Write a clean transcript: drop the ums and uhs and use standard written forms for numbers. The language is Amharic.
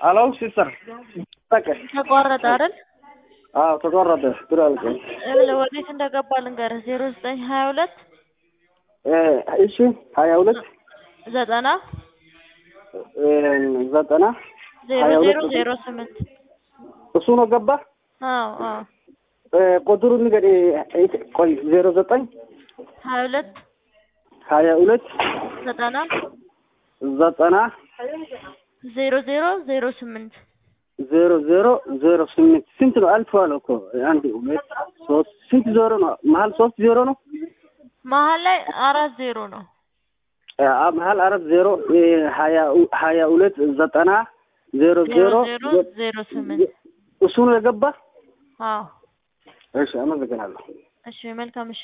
አላው ሲስተር ታከ ተቋረጠ አይደል? አዎ ተቋረጠ ትራልከ ወዴት እንደገባ ልንገርህ 0922 እሺ 22 90 90 0008 እሱ ነው ገባ አዎ ቁጥሩ ንገሪ ቆይ 09 22 90 0008 0008 ስንት ነው አልፏል እኮ አንድ ሁለት ሶስት ስንት ዜሮ ነው መሀል 3 ዜሮ ነው መሀል ላይ 4 ዜሮ ነው መሀል 4 ዜሮ 22 90 0008 እሱ ነው የገባ አዎ እሺ አመሰግናለሁ እሺ መልካም